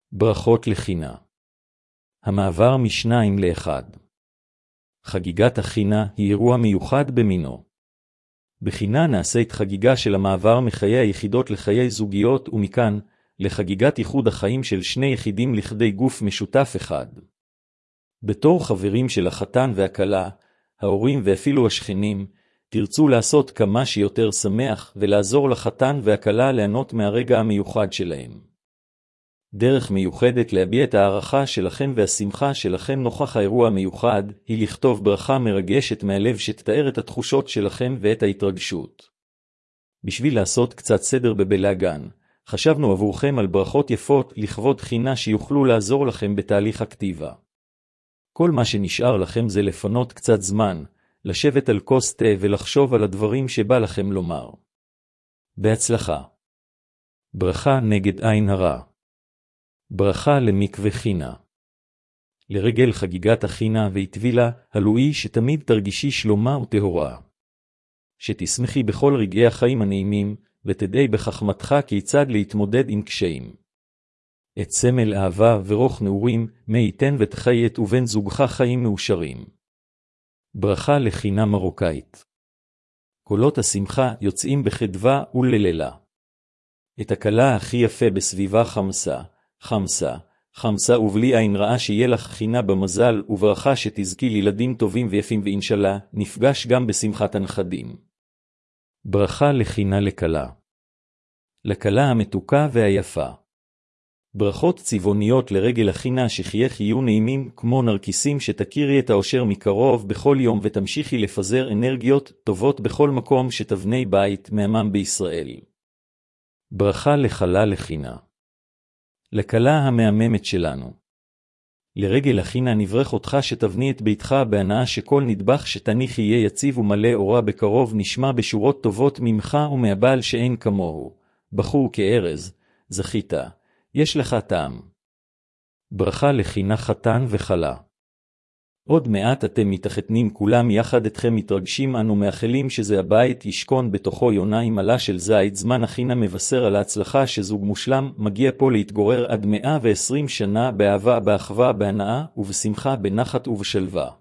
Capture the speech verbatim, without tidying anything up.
ברכות לחינה. המעבר משניים לאחד. חגיגת החינה היא אירוע מיוחד במינו. בחינה נעשית חגיגה של המעבר מחיי היחידות לחיי זוגיות ומכאן לחגיגת איחוד החיים של שני יחידים לכדי גוף משותף אחד. בתור חברים של החתן והכלה, ההורים ואפילו השכנים, תרצו לעשות כמה שיותר שמח ולעזור לחתן והכלה ליהנות מהרגע המיוחד שלהם. דרך מיוחדת להביע את הערכה שלכם והשמחה שלכם נוכח האירוע המיוחד, היא לכתוב ברכה מרגשת מהלב שתתאר את התחושות שלכם ואת ההתרגשות. בשביל לעשות קצת סדר בבלגן, חשבנו עבורכם על ברכות יפות לכבוד חינה שיוכלו לעזור לכם בתהליך הכתיבה. כל מה שנשאר לכם זה לפנות קצת זמן, לשבת על כוס תה ולחשוב על הדברים שבא לכם לומר. בהצלחה. ברכה נגד עין הרע. ברכה למקווה חינה. לרגל חגיגת החינה והטבילה, הלואי שתמיד תרגישי שלומה וטהורה. שתשמחי בכל רגעי החיים הנעימים, ותדעי בחכמתך כיצד להתמודד עם קשיים. את סמל אהבה ורוח נעורים, מי ייתן ותחיית ובן זוגך חיים מאושרים. ברכה לחינה מרוקאית. קולות השמחה יוצאים בחדווה וללילה. את הכלה הכי יפה בסביבה חמסה, חמסה, חמסה ובלי עין רעה שיהיה לך חינה במזל וברכה שתזכי לילדים טובים ויפים ואינשאללה, נפגש גם בשמחת הנכדים. ברכה לחינה לכלה. לכלה המתוקה והיפה. ברכות צבעוניות לרגל החינה שחייך יהיו נעימים כמו נרקיסים שתכירי את האושר מקרוב בכל יום ותמשיכי לפזר אנרגיות טובות בכל מקום שתבני בית מהמם בישראל. ברכה לכלה לחינה. לכלה המהממת שלנו. לרגל החינה נברך אותך שתבני את ביתך בהנאה שכל נדבך שתניח יהיה יציב ומלא אורה בקרוב נשמע בשורות טובות ממך ומהבעל שאין כמוהו. בחור כארז, זכית, יש לך טעם. ברכה לחינה חתן וכלה. עוד מעט אתם מתחתנים כולם יחד אתכם מתרגשים אנו מאחלים שזה הבית ישכון בתוכו יונה עם עלה של זית. זמן החינה מבשר על ההצלחה שזוג מושלם מגיע פה להתגורר עד מאה ועשרים שנה באהבה, באחווה, בהנאה ובשמחה, בנחת ובשלווה.